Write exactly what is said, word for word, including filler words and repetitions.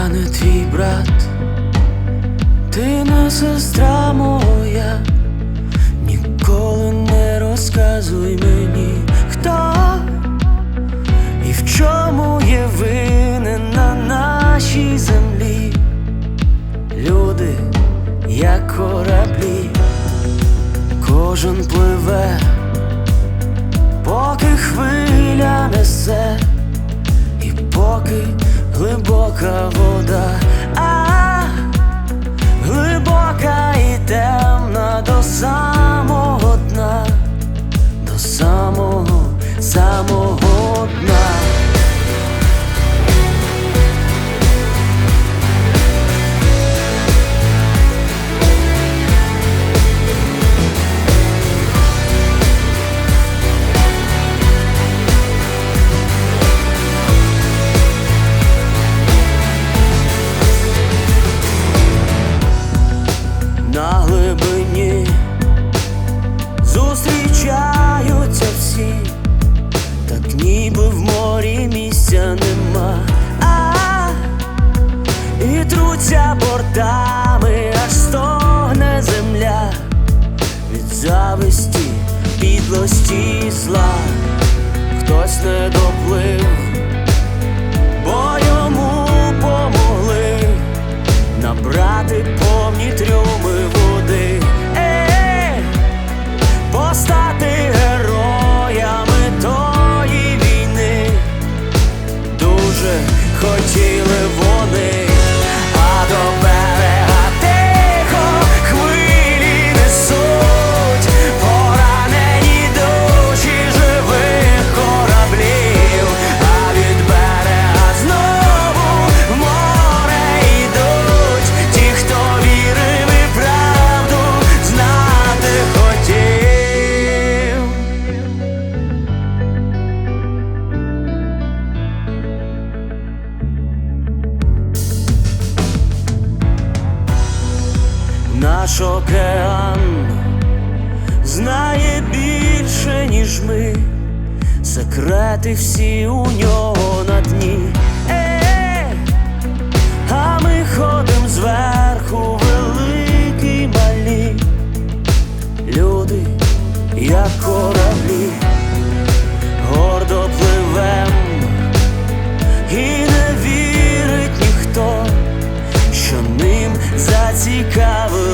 не твій брат, ти не сестра моя. Ніколи не розказуй мені, хто і в чому є винен на нашій землі. Люди, як кораблі, кожен пливе, поки хвиля несе, і поки глибока вода, а глибока і темна до самого дна, до самого, самого дна. На глибині зустрічаються всі, так ніби в морі місця нема, а і труться бортами, аж стогне земля від зависті, підлості і зла. Хтось не доплив, бо йому помогли набрати повні трюми води, е, постати героями тої війни. Дуже хотіли вони, а до берега тихо хвилі несуть поранені душі живих кораблів, а від берега знову в море йдуть ті, хто вірив і правду знати хотів. Наш океан знає більше, ніж ми, секрети всі у нього на дні, е, а ми ходим зверху, великі й малі. Люди, як кораблі, гордо пливем, і не вірить ніхто, що ним зацікавив.